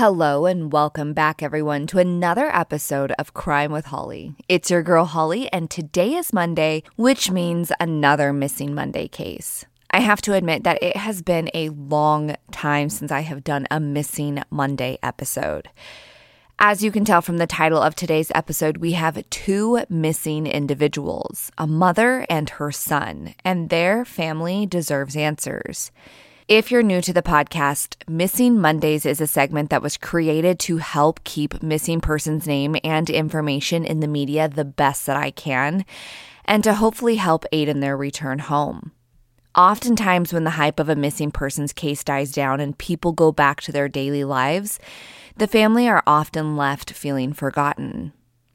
Hello and welcome back, everyone, to another episode of Crime with Holly. It's your girl, Holly, and today is Monday, which means another Missing Monday case. I have to admit that it has been a long time since I have done a Missing Monday episode. As you can tell from the title of today's episode, we have two missing individuals, a mother and her son, and their family deserves answers. If you're new to the podcast, Missing Mondays is a segment that was created to help keep missing persons' name and information in the media the best that I can, and to hopefully help aid in their return home. Oftentimes, when the hype of a missing persons case dies down and people go back to their daily lives, the family are often left feeling forgotten.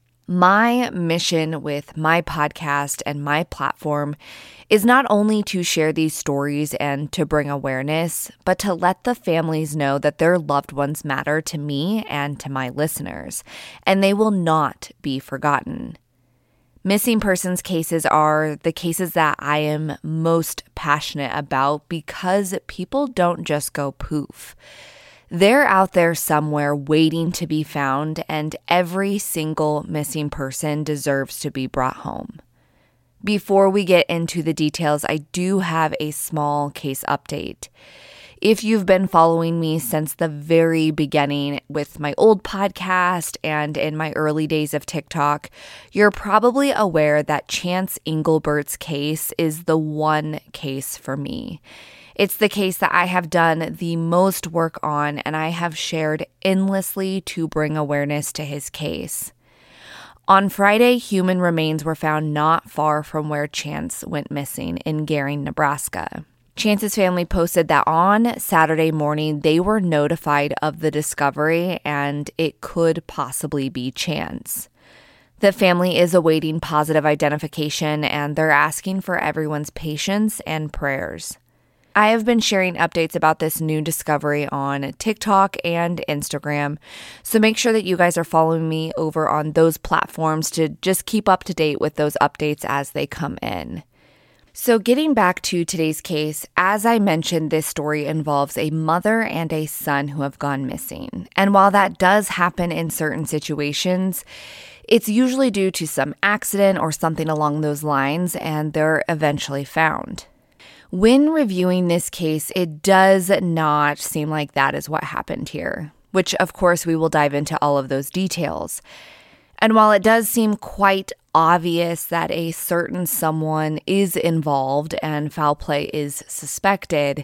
My mission with my podcast and my platform is not only to share these stories and to bring awareness, but to let the families know that their loved ones matter to me and to my listeners, and they will not be forgotten. Missing persons cases are the cases that I am most passionate about because people don't just go poof. They're out there somewhere waiting to be found, and every single missing person deserves to be brought home. Before we get into the details, I do have a small case update. If you've been following me since the very beginning with my old podcast and in my early days of TikTok, you're probably aware that Chance Engelbert's case is the one case for me. It's the case that I have done the most work on, and I have shared endlessly to bring awareness to his case. On Friday, human remains were found not far from where Chance went missing in Gering, Nebraska. Chance's family posted that on Saturday morning, they were notified of the discovery and it could possibly be Chance. The family is awaiting positive identification and they're asking for everyone's patience and prayers. I have been sharing updates about this new discovery on TikTok and Instagram, so make sure that you guys are following me over on those platforms to just keep up to date with those updates as they come in. So getting back to today's case, as I mentioned, this story involves a mother and a son who have gone missing. And while that does happen in certain situations, it's usually due to some accident or something along those lines, and they're eventually found. When reviewing this case, it does not seem like that is what happened here, which of course we will dive into all of those details. And while it does seem quite obvious that a certain someone is involved and foul play is suspected,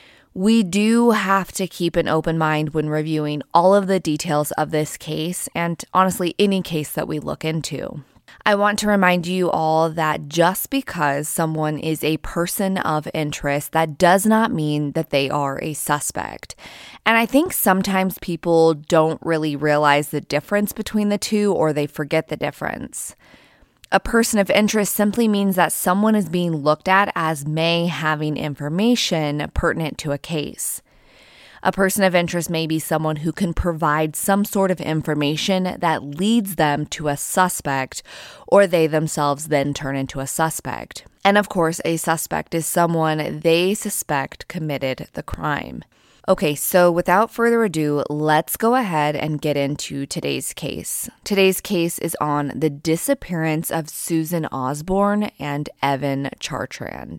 we do have to keep an open mind when reviewing all of the details of this case and honestly any case that we look into. I want to remind you all that just because someone is a person of interest, that does not mean that they are a suspect. And I think sometimes people don't really realize the difference between the two, or they forget the difference. A person of interest simply means that someone is being looked at as may having information pertinent to a case. A person of interest may be someone who can provide some sort of information that leads them to a suspect, or they themselves then turn into a suspect. And of course, a suspect is someone they suspect committed the crime. Okay, so without further ado, let's go ahead and get into today's case. Today's case is on the disappearance of Susan Osborne and Evan Chartrand.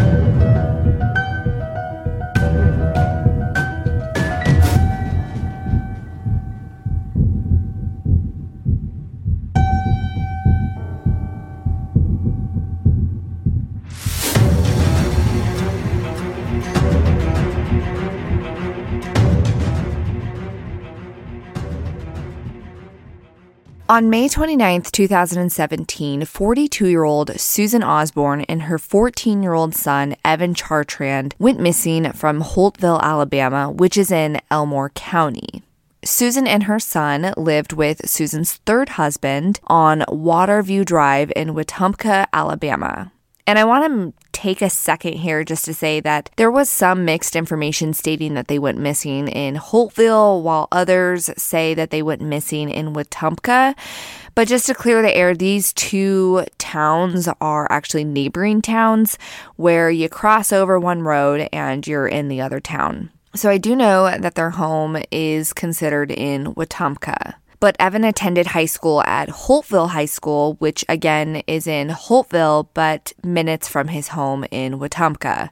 On May 29th, 2017, 42-year-old Susan Osborne and her 14-year-old son, Evan Chartrand, went missing from Holtville, Alabama, which is in Elmore County. Susan and her son lived with Susan's third husband on Waterview Drive in Wetumpka, Alabama. And I want to take a second here just to say that there was some mixed information stating that they went missing in Holtville, while others say that they went missing in Wetumpka. But just to clear the air, these two towns are actually neighboring towns where you cross over one road and you're in the other town. So I do know that their home is considered in Wetumpka. But Evan attended high school at Holtville High School, which again is in Holtville, but minutes from his home in Wetumpka.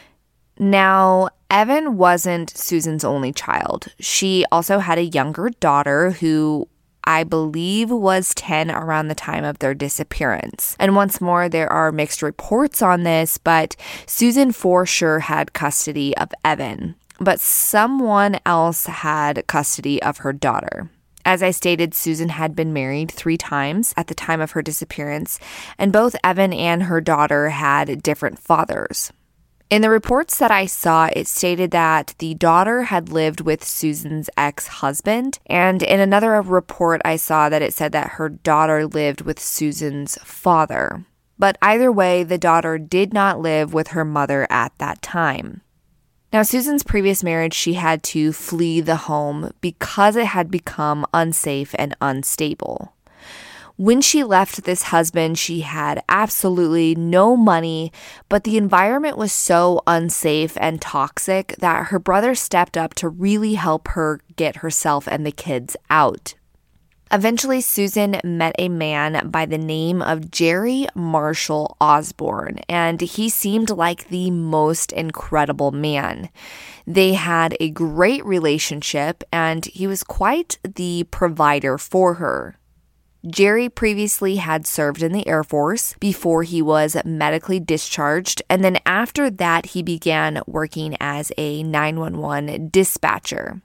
Now, Evan wasn't Susan's only child. She also had a younger daughter who I believe was 10 around the time of their disappearance. And once more, there are mixed reports on this, but Susan for sure had custody of Evan. But someone else had custody of her daughter. As I stated, Susan had been married 3 times at the time of her disappearance, and both Evan and her daughter had different fathers. In the reports that I saw, it stated that the daughter had lived with Susan's ex-husband, and in another report I saw that it said that her daughter lived with Susan's father. But either way, the daughter did not live with her mother at that time. Now, Susan's previous marriage, she had to flee the home because it had become unsafe and unstable. When she left this husband, she had absolutely no money, but the environment was so unsafe and toxic that her brother stepped up to really help her get herself and the kids out. Eventually, Susan met a man by the name of Jerry Marshall Osborne, and he seemed like the most incredible man. They had a great relationship, and he was quite the provider for her. Jerry previously had served in the Air Force before he was medically discharged, and then after that, he began working as a 911 dispatcher.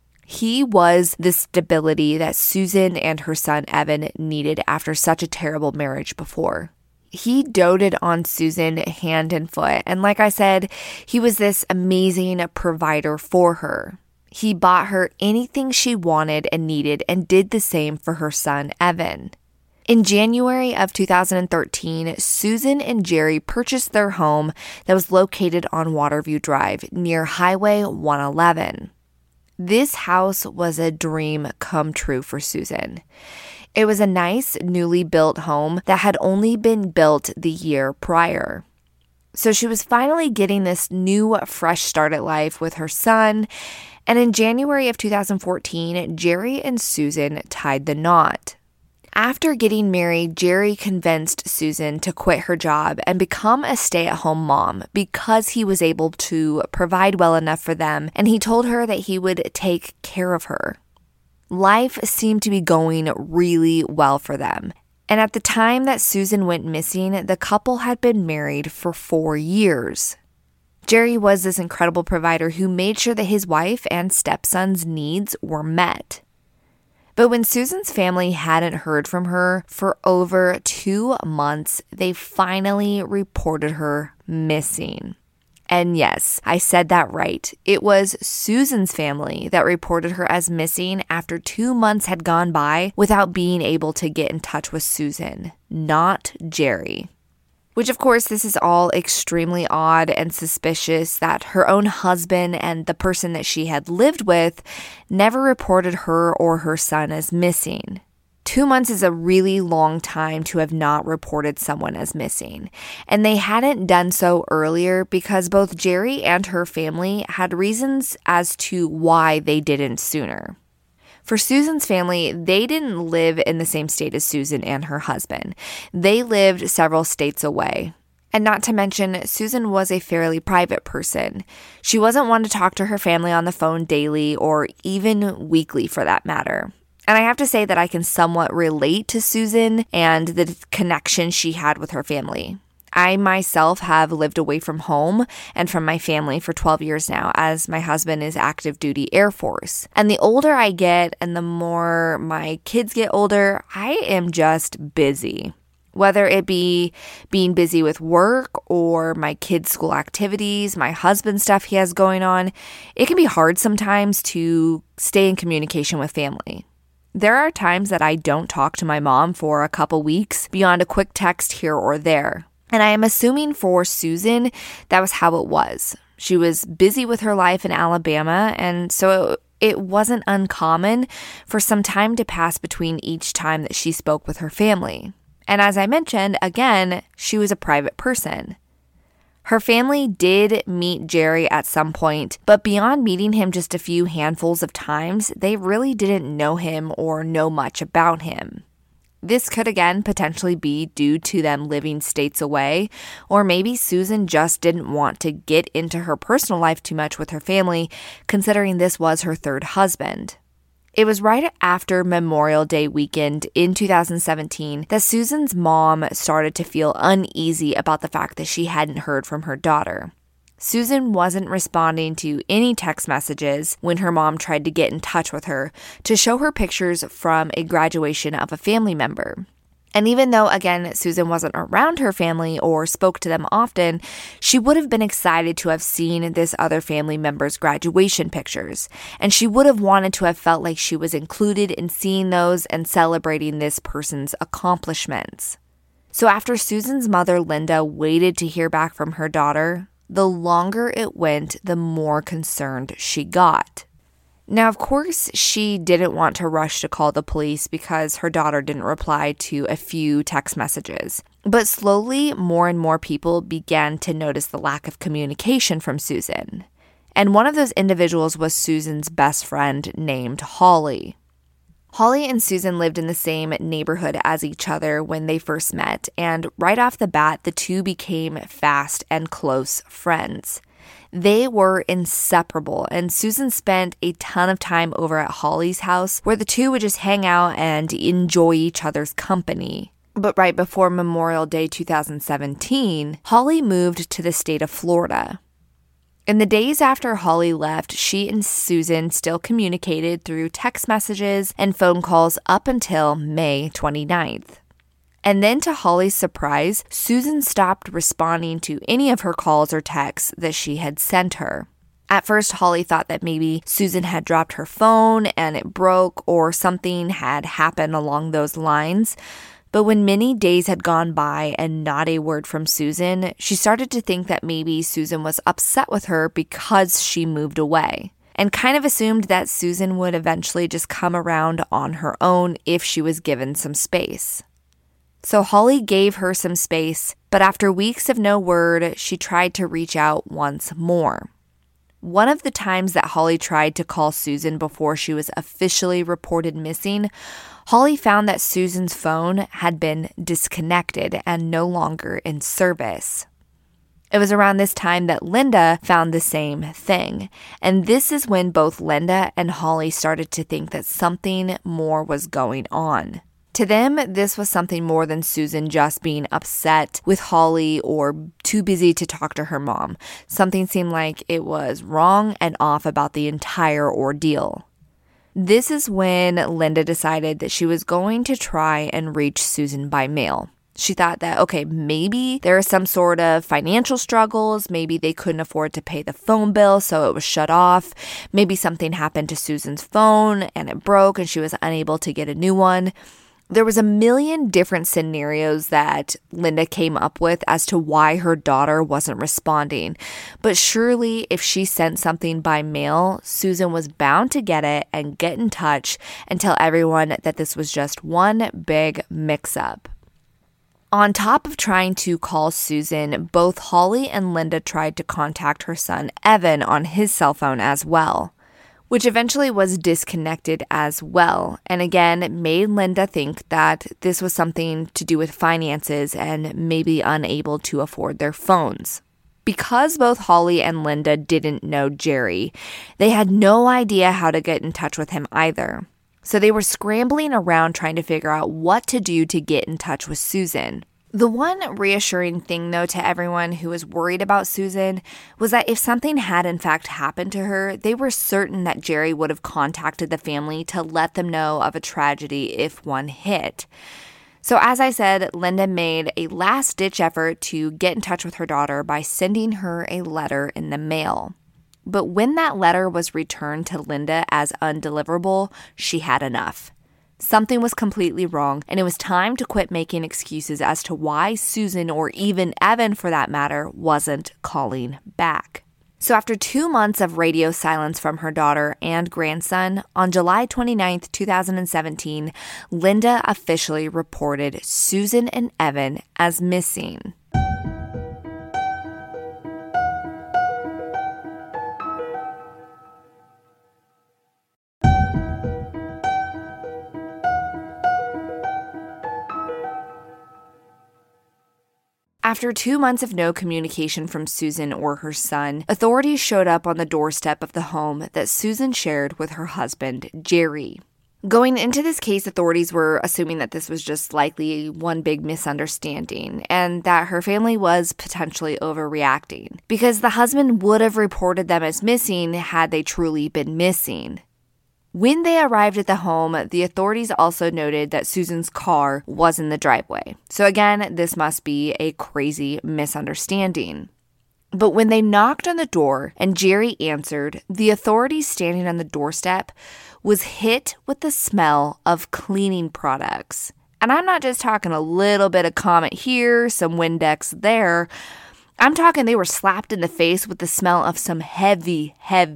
He was the stability that Susan and her son Evan needed after such a terrible marriage before. He doted on Susan hand and foot, and like I said, he was this amazing provider for her. He bought her anything she wanted and needed and did the same for her son Evan. In January of 2013, Susan and Jerry purchased their home that was located on Waterview Drive near Highway 111. This house was a dream come true for Susan. It was a nice, newly built home that had only been built the year prior. So she was finally getting this new, fresh start at life with her son. And in January of 2014, Jerry and Susan tied the knot. After getting married, Jerry convinced Susan to quit her job and become a stay-at-home mom because he was able to provide well enough for them, and he told her that he would take care of her. Life seemed to be going really well for them. And at the time that Susan went missing, the couple had been married for 4 years. Jerry was this incredible provider who made sure that his wife and stepson's needs were met. But when Susan's family hadn't heard from her for over 2 months, they finally reported her missing. And yes, I said that right. It was Susan's family that reported her as missing after 2 months had gone by without being able to get in touch with Susan, not Jerry. Which, of course, this is all extremely odd and suspicious that her own husband and the person that she had lived with never reported her or her son as missing. 2 months is a really long time to have not reported someone as missing. And they hadn't done so earlier because both Jerry and her family had reasons as to why they didn't sooner. For Susan's family, they didn't live in the same state as Susan and her husband. They lived several states away. And not to mention, Susan was a fairly private person. She wasn't one to talk to her family on the phone daily or even weekly for that matter. And I have to say that I can somewhat relate to Susan and the connection she had with her family. I myself have lived away from home and from my family for 12 years now, as my husband is active duty Air Force. And the older I get and the more my kids get older, I am just busy. Whether it be being busy with work or my kids' school activities, my husband's stuff he has going on, it can be hard sometimes to stay in communication with family. There are times that I don't talk to my mom for a couple weeks beyond a quick text here or there. And I am assuming for Susan, that was how it was. She was busy with her life in Alabama, and so it wasn't uncommon for some time to pass between each time that she spoke with her family. And as I mentioned, again, she was a private person. Her family did meet Jerry at some point, but beyond meeting him just a few handfuls of times, they really didn't know him or know much about him. This could again potentially be due to them living states away, or maybe Susan just didn't want to get into her personal life too much with her family, considering this was her third husband. It was right after Memorial Day weekend in 2017 that Susan's mom started to feel uneasy about the fact that she hadn't heard from her daughter. Susan wasn't responding to any text messages when her mom tried to get in touch with her to show her pictures from a graduation of a family member. And even though, again, Susan wasn't around her family or spoke to them often, she would have been excited to have seen this other family member's graduation pictures. And she would have wanted to have felt like she was included in seeing those and celebrating this person's accomplishments. So after Susan's mother, Linda, waited to hear back from her daughter, the longer it went, the more concerned she got. Now, of course, she didn't want to rush to call the police because her daughter didn't reply to a few text messages. But slowly, more and more people began to notice the lack of communication from Susan. And one of those individuals was Susan's best friend named Holly. Holly and Susan lived in the same neighborhood as each other when they first met, and right off the bat, the two became fast and close friends. They were inseparable, and Susan spent a ton of time over at Holly's house where the two would just hang out and enjoy each other's company. But right before Memorial Day 2017, Holly moved to the state of Florida. In the days after Holly left, she and Susan still communicated through text messages and phone calls up until May 29th. And then to Holly's surprise, Susan stopped responding to any of her calls or texts that she had sent her. At first, Holly thought that maybe Susan had dropped her phone and it broke or something had happened along those lines. But when many days had gone by and not a word from Susan, she started to think that maybe Susan was upset with her because she moved away, and kind of assumed that Susan would eventually just come around on her own if she was given some space. So Holly gave her some space, but after weeks of no word, she tried to reach out once more. One of the times that Holly tried to call Susan before she was officially reported missing, Holly found that Susan's phone had been disconnected and no longer in service. It was around this time that Linda found the same thing, and this is when both Linda and Holly started to think that something more was going on. To them, this was something more than Susan just being upset with Holly or too busy to talk to her mom. Something seemed like it was wrong and off about the entire ordeal. This is when Linda decided that she was going to try and reach Susan by mail. She thought that, okay, maybe there are some sort of financial struggles. Maybe they couldn't afford to pay the phone bill, so it was shut off. Maybe something happened to Susan's phone and it broke and she was unable to get a new one. There was a million different scenarios that Linda came up with as to why her daughter wasn't responding. But surely if she sent something by mail, Susan was bound to get it and get in touch and tell everyone that this was just one big mix-up. On top of trying to call Susan, both Holly and Linda tried to contact her son Evan on his cell phone as well, which eventually was disconnected as well, and again made Linda think that this was something to do with finances and maybe unable to afford their phones. Because both Holly and Linda didn't know Jerry, they had no idea how to get in touch with him either. So they were scrambling around trying to figure out what to do to get in touch with Susan. The one reassuring thing, though, to everyone who was worried about Susan was that if something had in fact happened to her, they were certain that Jerry would have contacted the family to let them know of a tragedy if one hit. So as I said, Linda made a last-ditch effort to get in touch with her daughter by sending her a letter in the mail. But when that letter was returned to Linda as undeliverable, she had enough. Something was completely wrong, and it was time to quit making excuses as to why Susan, or even Evan for that matter, wasn't calling back. So after 2 months of radio silence from her daughter and grandson, on July 29, 2017, Linda officially reported Susan and Evan as missing. After 2 months of no communication from Susan or her son, authorities showed up on the doorstep of the home that Susan shared with her husband, Jerry. Going into this case, authorities were assuming that this was just likely one big misunderstanding and that her family was potentially overreacting because the husband would have reported them as missing had they truly been missing. When they arrived at the home, the authorities also noted that Susan's car was in the driveway. So again, this must be a crazy misunderstanding. But when they knocked on the door and Jerry answered, the authorities standing on the doorstep was hit with the smell of cleaning products. And I'm not just talking a little bit of Comet here, some Windex there. I'm talking they were slapped in the face with the smell of some heavy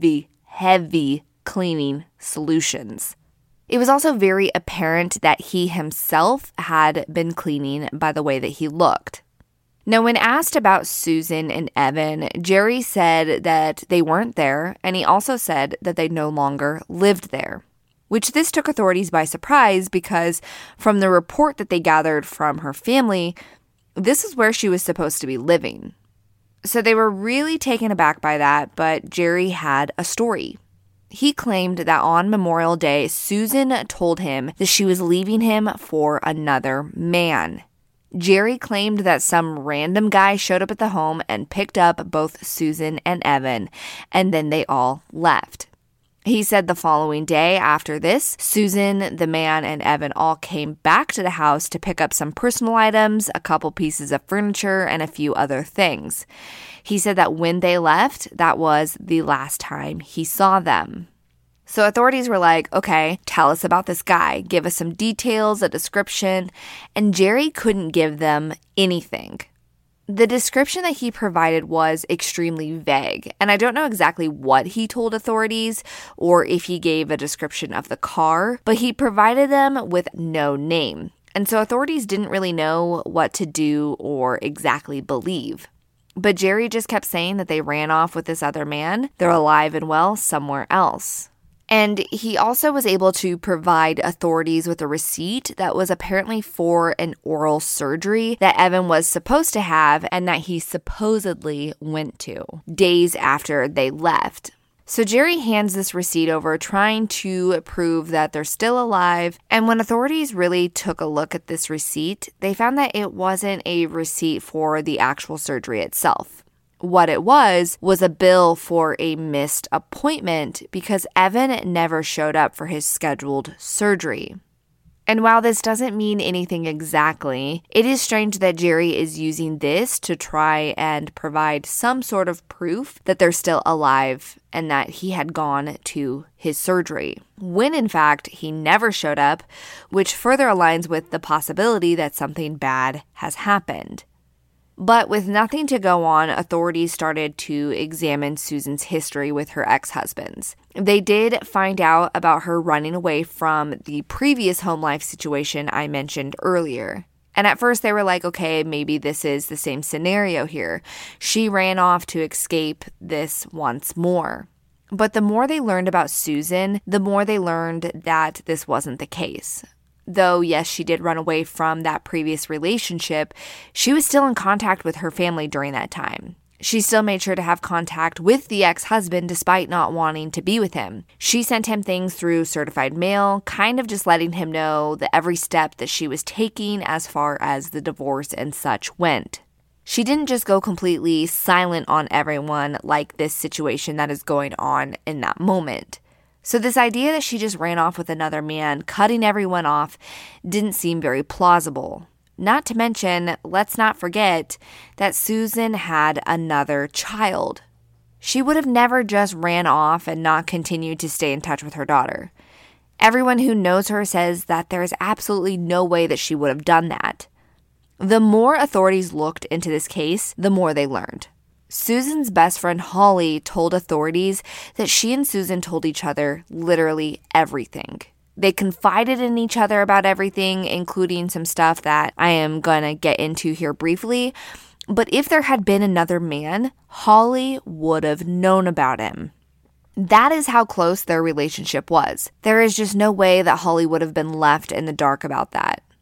cleaning solutions. It was also very apparent that he himself had been cleaning by the way that he looked. Now, when asked about Susan and Evan, Jerry said that they weren't there, and he also said that they no longer lived there, which this took authorities by surprise because from the report that they gathered from her family, this is where she was supposed to be living. So they were really taken aback by that, but Jerry had a story. He claimed that on Memorial Day, Susan told him that she was leaving him for another man. Jerry claimed that some random guy showed up at the home and picked up both Susan and Evan, and then they all left. He said the following day after this, Susan, the man, and Evan all came back to the house to pick up some personal items, a couple pieces of furniture, and a few other things. He said that when they left, that was the last time he saw them. So authorities were like, okay, tell us about this guy. Give us some details, a description. And Jerry couldn't give them anything. The description that he provided was extremely vague, and I don't know exactly what he told authorities or if he gave a description of the car, but he provided them with no name. And so authorities didn't really know what to do or exactly believe. But Jerry just kept saying that they ran off with this other man. They're alive and well somewhere else. And he also was able to provide authorities with a receipt that was apparently for an oral surgery that Evan was supposed to have and that he supposedly went to days after they left. So Jerry hands this receipt over, trying to prove that they're still alive. And when authorities really took a look at this receipt, they found that it wasn't a receipt for the actual surgery itself. What it was a bill for a missed appointment because Evan never showed up for his scheduled surgery. And while this doesn't mean anything exactly, it is strange that Jerry is using this to try and provide some sort of proof that they're still alive and that he had gone to his surgery, when in fact he never showed up, which further aligns with the possibility that something bad has happened. But with nothing to go on, authorities started to examine Susan's history with her ex-husbands. They did find out about her running away from the previous home life situation I mentioned earlier. And at first they were like, okay, maybe this is the same scenario here. She ran off to escape this once more. But the more they learned about Susan, the more they learned that this wasn't the case. Though, yes, she did run away from that previous relationship, she was still in contact with her family during that time. She still made sure to have contact with the ex-husband despite not wanting to be with him. She sent him things through certified mail, kind of just letting him know that every step that she was taking as far as the divorce and such went. She didn't just go completely silent on everyone like this situation that is going on in that moment. So this idea that she just ran off with another man, cutting everyone off, didn't seem very plausible. Not to mention, let's not forget that Susan had another child. She would have never just ran off and not continued to stay in touch with her daughter. Everyone who knows her says that there is absolutely no way that she would have done that. The more authorities looked into this case, the more they learned. Susan's best friend Holly told authorities that she and Susan told each other literally everything. They confided in each other about everything, including some stuff that I am going to get into here briefly. But if there had been another man, Holly would have known about him. That is how close their relationship was. There is just no way that Holly would have been left in the dark about that.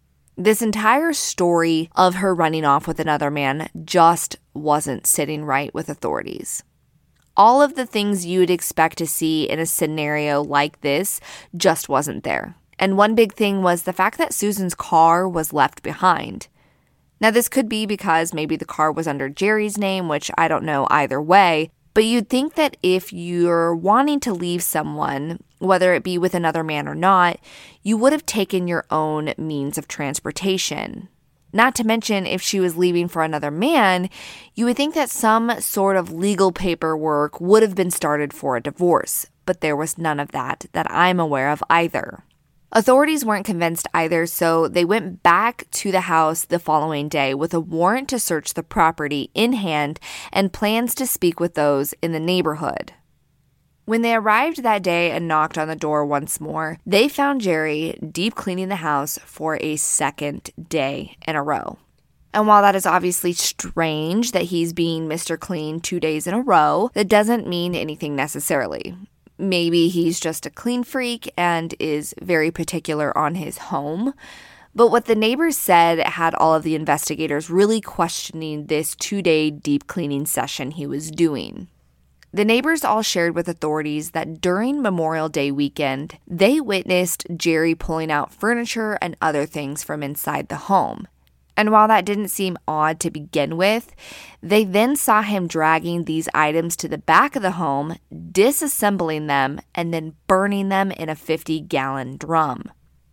This entire story of her running off with another man just wasn't sitting right with authorities. All of the things you'd expect to see in a scenario like this just wasn't there. And one big thing was the fact that Susan's car was left behind. Now, this could be because maybe the car was under Jerry's name, which I don't know either way, but you'd think that if you're wanting to leave someone, whether it be with another man or not, you would have taken your own means of transportation. Not to mention, if she was leaving for another man, you would think that some sort of legal paperwork would have been started for a divorce, but there was none of that I'm aware of either. Authorities weren't convinced either, so they went back to the house the following day with a warrant to search the property in hand and plans to speak with those in the neighborhood. When they arrived that day and knocked on the door once more, they found Jerry deep cleaning the house for a second day in a row. And while that is obviously strange that he's being Mr. Clean 2 days in a row, that doesn't mean anything necessarily. Maybe he's just a clean freak and is very particular on his home. But what the neighbors said had all of the investigators really questioning this 2-day deep cleaning session he was doing. The neighbors all shared with authorities that during Memorial Day weekend, they witnessed Jerry pulling out furniture and other things from inside the home. And while that didn't seem odd to begin with, they then saw him dragging these items to the back of the home, disassembling them, and then burning them in a 50-gallon drum.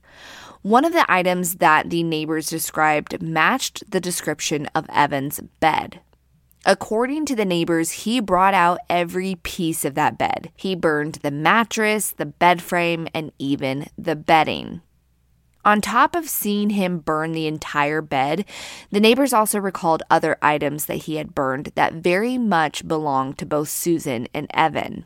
One of the items that the neighbors described matched the description of Evan's bed. According to the neighbors, he brought out every piece of that bed. He burned the mattress, the bed frame, and even the bedding. On top of seeing him burn the entire bed, the neighbors also recalled other items that he had burned that very much belonged to both Susan and Evan.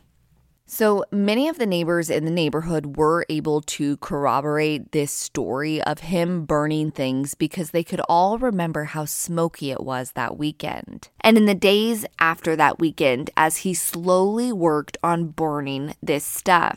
So many of the neighbors in the neighborhood were able to corroborate this story of him burning things because they could all remember how smoky it was that weekend. And in the days after that weekend, as he slowly worked on burning this stuff,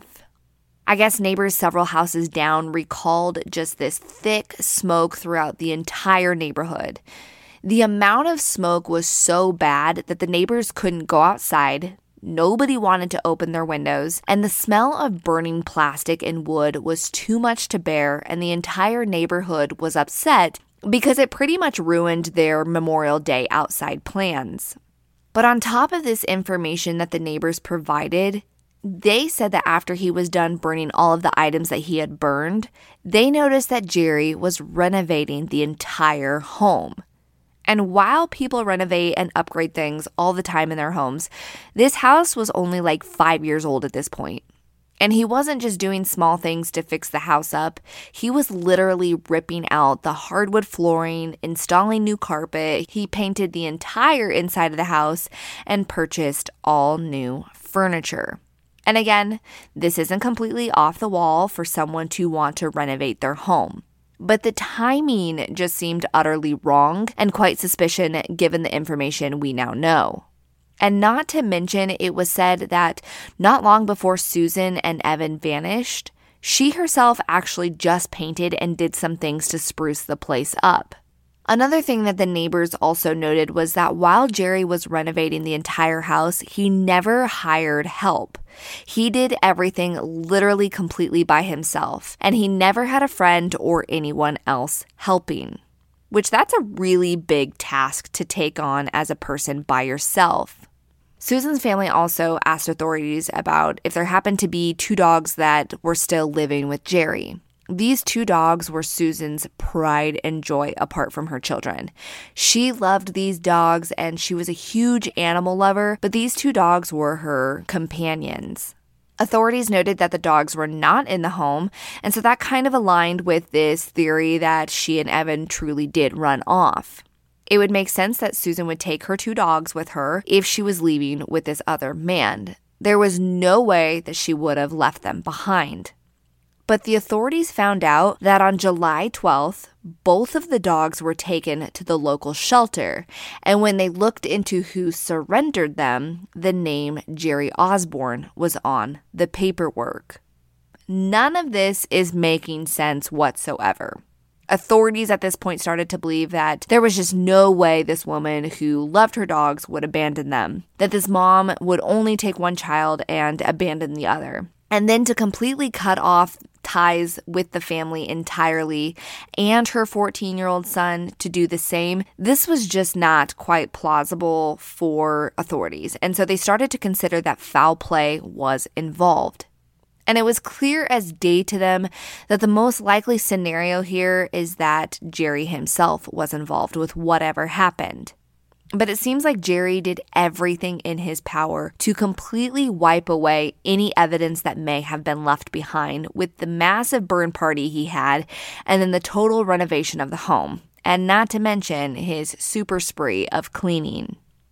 I guess neighbors several houses down recalled just this thick smoke throughout the entire neighborhood. The amount of smoke was so bad that the neighbors couldn't go outside, nobody wanted to open their windows, and the smell of burning plastic and wood was too much to bear, and the entire neighborhood was upset because it pretty much ruined their Memorial Day outside plans. But on top of this information that the neighbors provided, they said that after he was done burning all of the items that he had burned, they noticed that Jerry was renovating the entire home. And while people renovate and upgrade things all the time in their homes, this house was only like 5 years old at this point. And he wasn't just doing small things to fix the house up. He was literally ripping out the hardwood flooring, installing new carpet. He painted the entire inside of the house and purchased all new furniture. And again, this isn't completely off the wall for someone to want to renovate their home. But the timing just seemed utterly wrong and quite suspicious given the information we now know. And not to mention, it was said that not long before Susan and Evan vanished, she herself actually just painted and did some things to spruce the place up. Another thing that the neighbors also noted was that while Jerry was renovating the entire house, he never hired help. He did everything literally completely by himself, and he never had a friend or anyone else helping, which that's a really big task to take on as a person by yourself. Susan's family also asked authorities about if there happened to be 2 dogs that were still living with Jerry. These 2 dogs were Susan's pride and joy apart from her children. She loved these dogs and she was a huge animal lover, but these 2 dogs were her companions. Authorities noted that the dogs were not in the home, and so that kind of aligned with this theory that she and Evan truly did run off. It would make sense that Susan would take her 2 dogs with her if she was leaving with this other man. There was no way that she would have left them behind. But the authorities found out that on July 12th, both of the dogs were taken to the local shelter. And when they looked into who surrendered them, the name Jerry Osborne was on the paperwork. None of this is making sense whatsoever. Authorities at this point started to believe that there was just no way this woman who loved her dogs would abandon them, that this mom would only take one child and abandon the other. And then to completely cut off ties with the family entirely and her 14-year-old son to do the same, this was just not quite plausible for authorities. And so they started to consider that foul play was involved. And it was clear as day to them that the most likely scenario here is that Jerry himself was involved with whatever happened. But it seems like Jerry did everything in his power to completely wipe away any evidence that may have been left behind with the massive burn party he had and then the total renovation of the home, and not to mention his super spree of cleaning.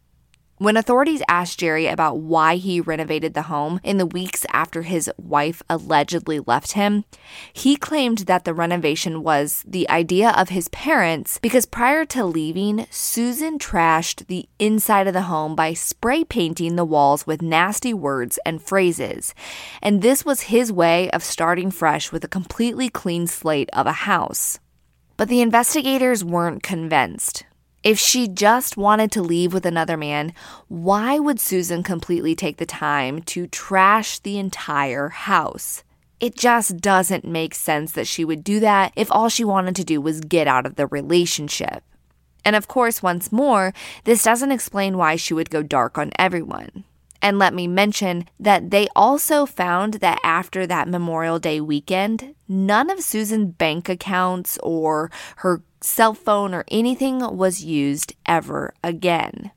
When authorities asked Jerry about why he renovated the home in the weeks after his wife allegedly left him, he claimed that the renovation was the idea of his parents because prior to leaving, Susan trashed the inside of the home by spray painting the walls with nasty words and phrases. And this was his way of starting fresh with a completely clean slate of a house. But the investigators weren't convinced. If she just wanted to leave with another man, why would Susan completely take the time to trash the entire house? It just doesn't make sense that she would do that if all she wanted to do was get out of the relationship. And of course, once more, this doesn't explain why she would go dark on everyone. And let me mention that they also found that after that Memorial Day weekend, none of Susan's bank accounts or her cell phone or anything was used ever again.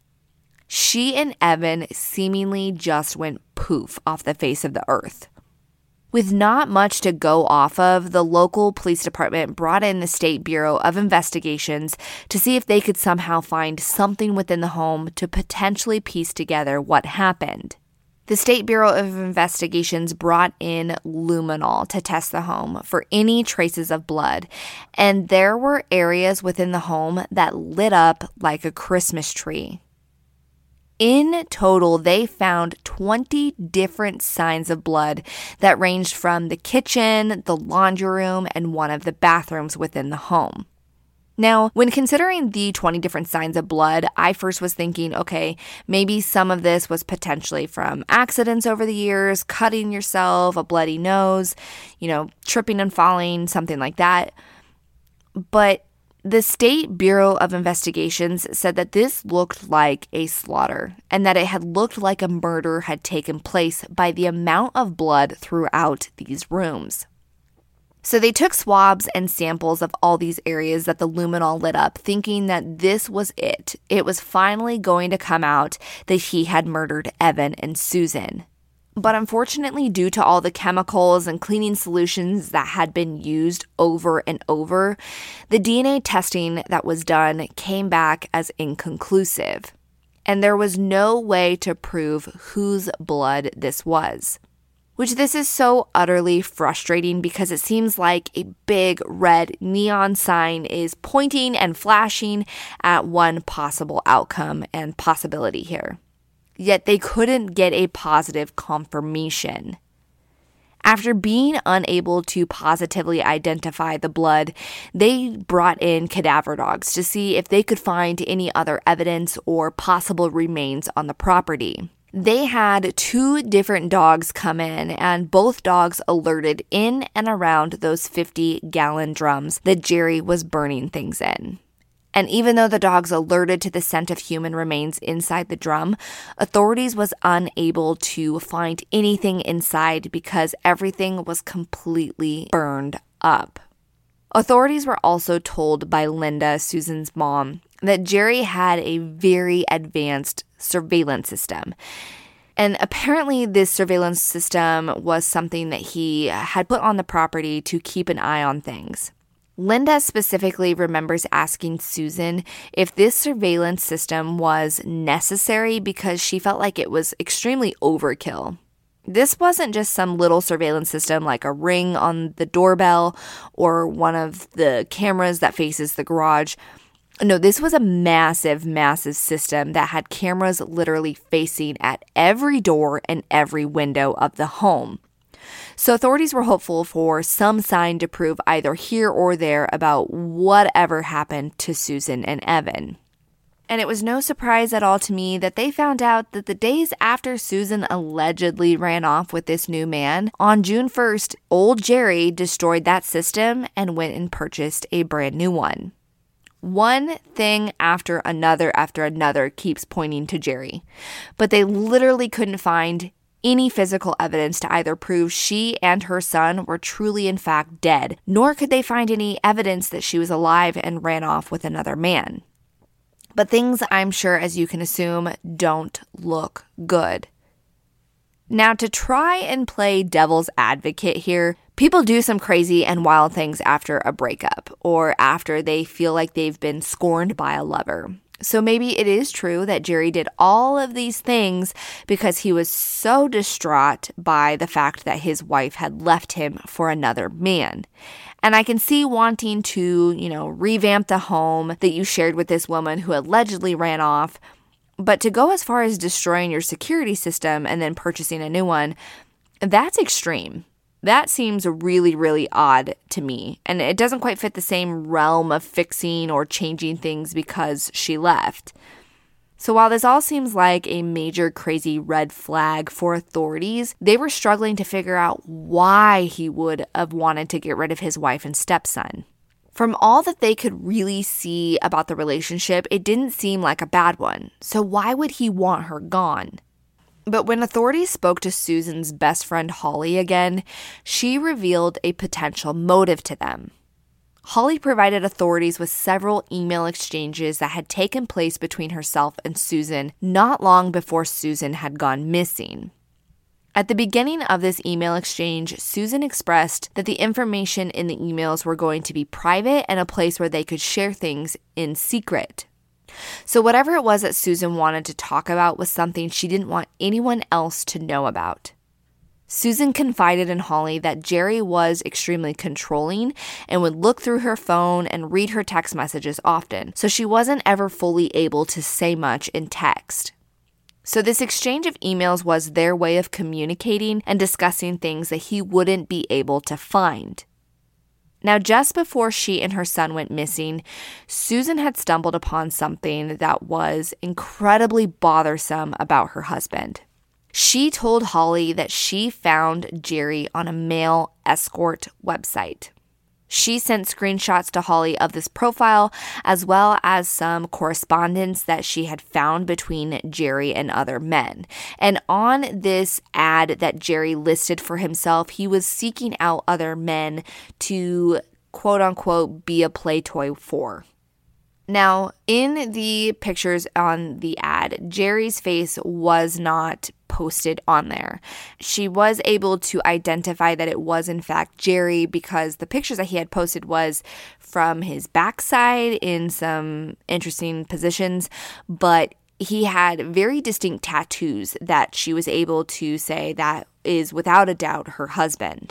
She and Evan seemingly just went poof off the face of the earth. With not much to go off of, the local police department brought in the State Bureau of Investigations to see if they could somehow find something within the home to potentially piece together what happened. The State Bureau of Investigations brought in luminol to test the home for any traces of blood, and there were areas within the home that lit up like a Christmas tree. In total, they found 20 different signs of blood that ranged from the kitchen, the laundry room, and one of the bathrooms within the home. Now, when considering the 20 different signs of blood, I first was thinking, okay, maybe some of this was potentially from accidents over the years, cutting yourself, a bloody nose, tripping and falling, something like that. But the State Bureau of Investigations said that this looked like a slaughter and that it had looked like a murder had taken place by the amount of blood throughout these rooms. So they took swabs and samples of all these areas that the luminol lit up, thinking that this was it. It was finally going to come out that he had murdered Evan and Susan. But unfortunately, due to all the chemicals and cleaning solutions that had been used over and over, the DNA testing that was done came back as inconclusive. And there was no way to prove whose blood this was. Which this is so utterly frustrating because it seems like a big red neon sign is pointing and flashing at one possible outcome and possibility here. Yet they couldn't get a positive confirmation. After being unable to positively identify the blood, they brought in cadaver dogs to see if they could find any other evidence or possible remains on the property. They had 2 different dogs come in, and both dogs alerted in and around those 50-gallon drums that Jerry was burning things in. And even though the dogs alerted to the scent of human remains inside the drum, authorities was unable to find anything inside because everything was completely burned up. Authorities were also told by Linda, Susan's mom, that Jerry had a very advanced surveillance system. And apparently this surveillance system was something that he had put on the property to keep an eye on things. Linda specifically remembers asking Susan if this surveillance system was necessary because she felt like it was extremely overkill. This wasn't just some little surveillance system like a ring on the doorbell or one of the cameras that faces the garage. No, this was a massive, massive system that had cameras literally facing at every door and every window of the home. So authorities were hopeful for some sign to prove either here or there about whatever happened to Susan and Evan. And it was no surprise at all to me that they found out that the days after Susan allegedly ran off with this new man, on June 1st, old Jerry destroyed that system and went and purchased a brand new one. One thing after another keeps pointing to Jerry, but they literally couldn't find any physical evidence to either prove she and her son were truly in fact dead, nor could they find any evidence that she was alive and ran off with another man. But things, I'm sure, as you can assume, don't look good. Now, to try and play devil's advocate here, people do some crazy and wild things after a breakup or after they feel like they've been scorned by a lover. So maybe it is true that Jerry did all of these things because he was so distraught by the fact that his wife had left him for another man. And I can see wanting to, revamp the home that you shared with this woman who allegedly ran off. But to go as far as destroying your security system and then purchasing a new one, that's extreme. That seems really, really odd to me. And it doesn't quite fit the same realm of fixing or changing things because she left. So while this all seems like a major crazy red flag for authorities, they were struggling to figure out why he would have wanted to get rid of his wife and stepson. From all that they could really see about the relationship, it didn't seem like a bad one. So why would he want her gone? But when authorities spoke to Susan's best friend Holly again, she revealed a potential motive to them. Holly provided authorities with several email exchanges that had taken place between herself and Susan not long before Susan had gone missing. At the beginning of this email exchange, Susan expressed that the information in the emails were going to be private and a place where they could share things in secret. So whatever it was that Susan wanted to talk about was something she didn't want anyone else to know about. Susan confided in Holly that Jerry was extremely controlling and would look through her phone and read her text messages often, so she wasn't ever fully able to say much in text. So this exchange of emails was their way of communicating and discussing things that he wouldn't be able to find. Now, just before she and her son went missing, Susan had stumbled upon something that was incredibly bothersome about her husband. She told Holly that she found Jerry on a male escort website. She sent screenshots to Holly of this profile, as well as some correspondence that she had found between Jerry and other men. And on this ad that Jerry listed for himself, he was seeking out other men to, quote unquote, be a play toy for. Now, in the pictures on the ad, Jerry's face was not posted on there. She was able to identify that it was in fact Jerry because the pictures that he had posted was from his backside in some interesting positions, but he had very distinct tattoos that she was able to say that is without a doubt her husband.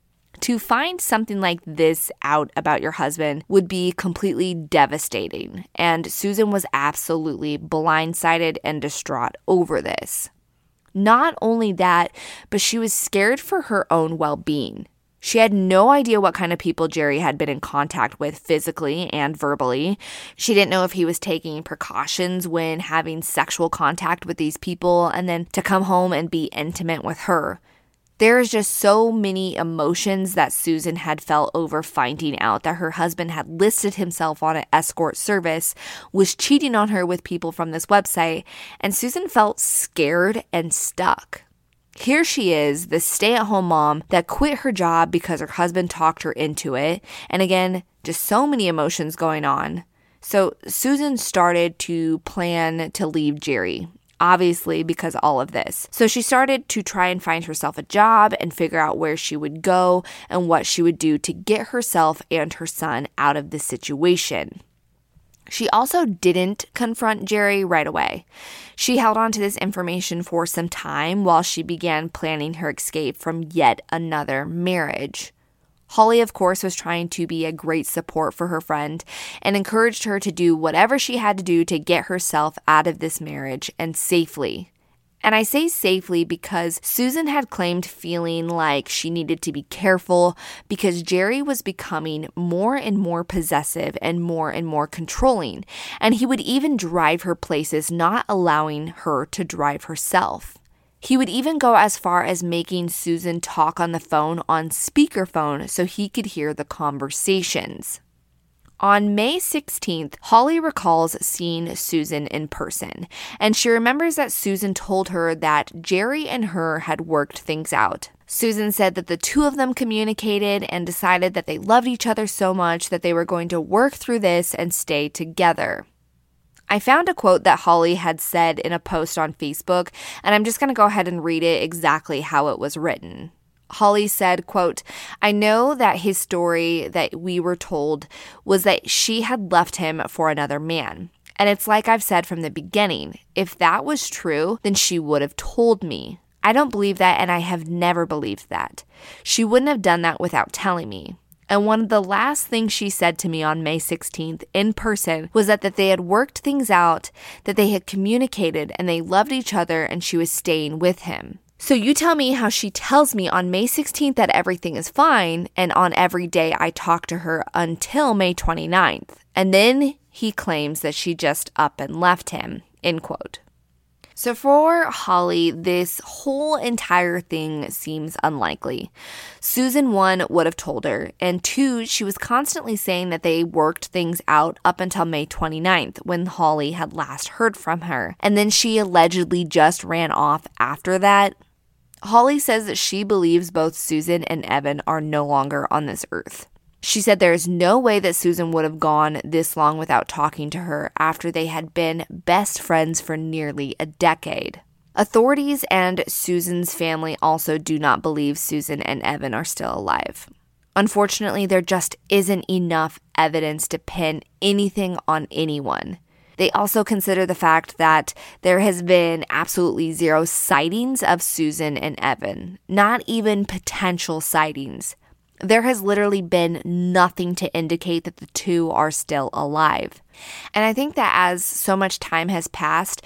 To find something like this out about your husband would be completely devastating, and Susan was absolutely blindsided and distraught over this. Not only that, but she was scared for her own well-being. She had no idea what kind of people Jerry had been in contact with physically and verbally. She didn't know if he was taking precautions when having sexual contact with these people and then to come home and be intimate with her. There's just so many emotions that Susan had felt over finding out that her husband had listed himself on an escort service, was cheating on her with people from this website, and Susan felt scared and stuck. Here she is, the stay-at-home mom that quit her job because her husband talked her into it, and again, just so many emotions going on. So Susan started to plan to leave Jerry. Obviously, because all of this. So she started to try and find herself a job and figure out where she would go and what she would do to get herself and her son out of this situation. She also didn't confront Jerry right away. She held on to this information for some time while she began planning her escape from yet another marriage. Holly, of course, was trying to be a great support for her friend and encouraged her to do whatever she had to do to get herself out of this marriage and safely. And I say safely because Susan had claimed feeling like she needed to be careful because Jerry was becoming more and more possessive and more controlling. And he would even drive her places, not allowing her to drive herself. He would even go as far as making Susan talk on the phone on speakerphone so he could hear the conversations. On May 16th, Holly recalls seeing Susan in person, and she remembers that Susan told her that Jerry and her had worked things out. Susan said that the two of them communicated and decided that they loved each other so much that they were going to work through this and stay together. I found a quote that Holly had said in a post on Facebook, and I'm just going to go ahead and read it exactly how it was written. Holly said, quote, "I know that his story that we were told was that she had left him for another man. And it's like I've said from the beginning, if that was true, then she would have told me. I don't believe that, and I have never believed that. She wouldn't have done that without telling me. And one of the last things she said to me on May 16th in person was that they had worked things out, that they had communicated, and they loved each other, and she was staying with him. So you tell me how she tells me on May 16th that everything is fine, and on every day I talk to her until May 29th. And then he claims that she just up and left him," end quote. So for Holly, this whole entire thing seems unlikely. Susan, 1, would have told her, and 2, she was constantly saying that they worked things out up until May 29th when Holly had last heard from her, and then she allegedly just ran off after that. Holly says that she believes both Susan and Evan are no longer on this earth. She said there is no way that Susan would have gone this long without talking to her after they had been best friends for nearly a decade. Authorities and Susan's family also do not believe Susan and Evan are still alive. Unfortunately, there just isn't enough evidence to pin anything on anyone. They also consider the fact that there has been absolutely 0 sightings of Susan and Evan, not even potential sightings. There has literally been nothing to indicate that the two are still alive. And I think that as so much time has passed,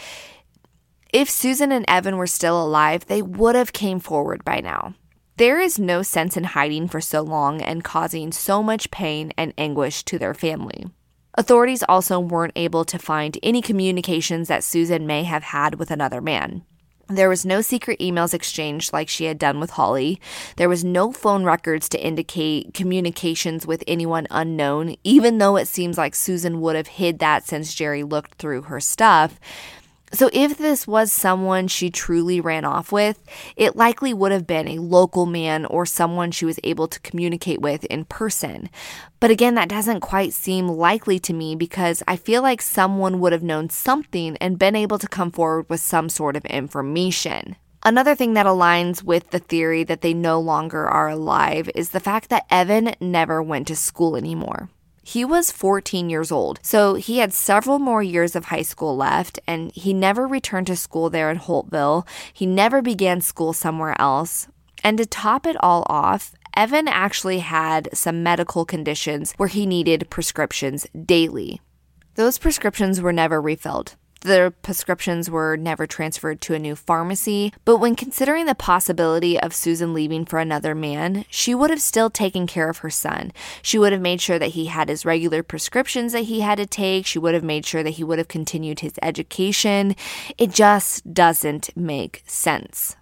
if Susan and Evan were still alive, they would have came forward by now. There is no sense in hiding for so long and causing so much pain and anguish to their family. Authorities also weren't able to find any communications that Susan may have had with another man. There was no secret emails exchanged like she had done with Holly. There was no phone records to indicate communications with anyone unknown, even though it seems like Susan would have hid that since Jerry looked through her stuff. So if this was someone she truly ran off with, it likely would have been a local man or someone she was able to communicate with in person. But again, that doesn't quite seem likely to me because I feel like someone would have known something and been able to come forward with some sort of information. Another thing that aligns with the theory that they no longer are alive is the fact that Evan never went to school anymore. He was 14 years old, so he had several more years of high school left, and he never returned to school there in Holtville. He never began school somewhere else. And to top it all off, Evan actually had some medical conditions where he needed prescriptions daily. Those prescriptions were never refilled. The prescriptions were never transferred to a new pharmacy, but when considering the possibility of Susan leaving for another man, she would have still taken care of her son. She would have made sure that he had his regular prescriptions that he had to take. She would have made sure that he would have continued his education. It just doesn't make sense.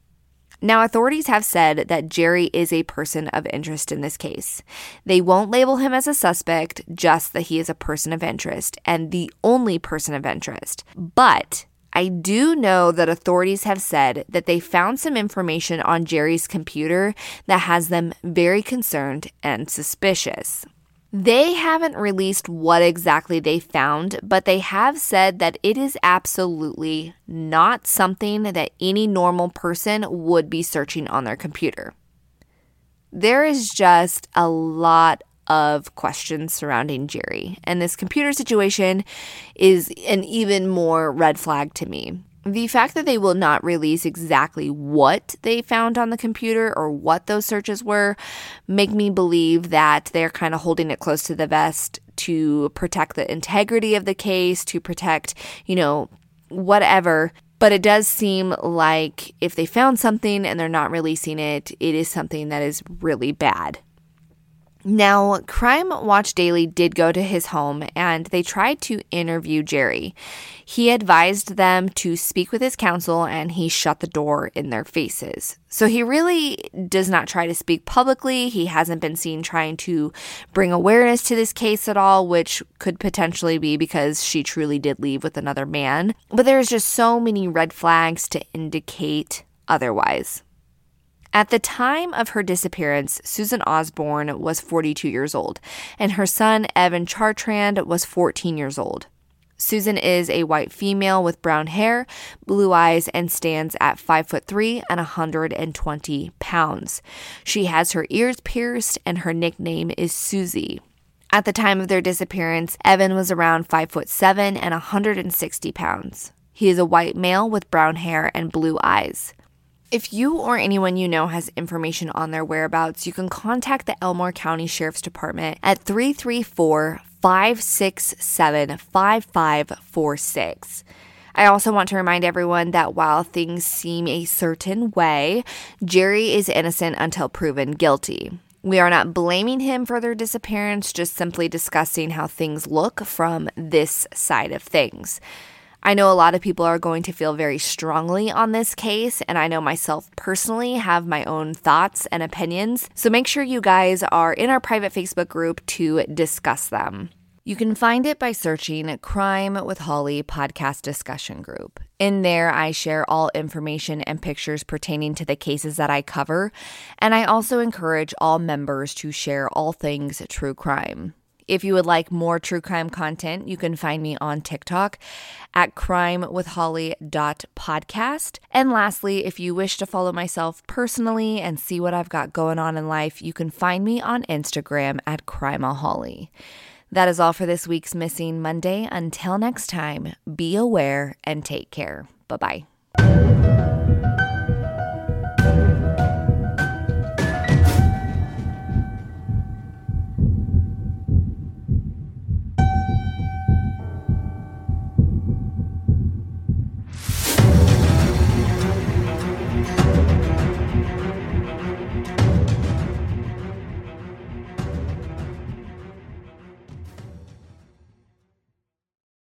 Now, authorities have said that Jerry is a person of interest in this case. They won't label him as a suspect, just that he is a person of interest and the only person of interest. But I do know that authorities have said that they found some information on Jerry's computer that has them very concerned and suspicious. They haven't released what exactly they found, but they have said that it is absolutely not something that any normal person would be searching on their computer. There is just a lot of questions surrounding Jerry, and this computer situation is an even more red flag to me. The fact that they will not release exactly what they found on the computer or what those searches were make me believe that they're kind of holding it close to the vest to protect the integrity of the case, to protect, whatever. But it does seem like if they found something and they're not releasing it, it is something that is really bad. Now, Crime Watch Daily did go to his home and they tried to interview Jerry. He advised them to speak with his counsel and he shut the door in their faces. So he really does not try to speak publicly. He hasn't been seen trying to bring awareness to this case at all, which could potentially be because she truly did leave with another man. But there's just so many red flags to indicate otherwise. At the time of her disappearance, Susan Osborne was 42 years old, and her son, Evan Chartrand, was 14 years old. Susan is a white female with brown hair, blue eyes, and stands at 5'3" and 120 pounds. She has her ears pierced, and her nickname is Susie. At the time of their disappearance, Evan was around 5'7" and 160 pounds. He is a white male with brown hair and blue eyes. If you or anyone you know has information on their whereabouts, you can contact the Elmore County Sheriff's Department at 334-567-5546. I also want to remind everyone that while things seem a certain way, Jerry is innocent until proven guilty. We are not blaming him for their disappearance, just simply discussing how things look from this side of things. I know a lot of people are going to feel very strongly on this case, and I know myself personally have my own thoughts and opinions, so make sure you guys are in our private Facebook group to discuss them. You can find it by searching Crime with Holly Podcast Discussion Group. In there, I share all information and pictures pertaining to the cases that I cover, and I also encourage all members to share all things true crime. If you would like more true crime content, you can find me on TikTok at crimewithholly.podcast. And lastly, if you wish to follow myself personally and see what I've got going on in life, you can find me on Instagram at crimeaholly. That is all for this week's Missing Monday. Until next time, be aware and take care. Bye-bye.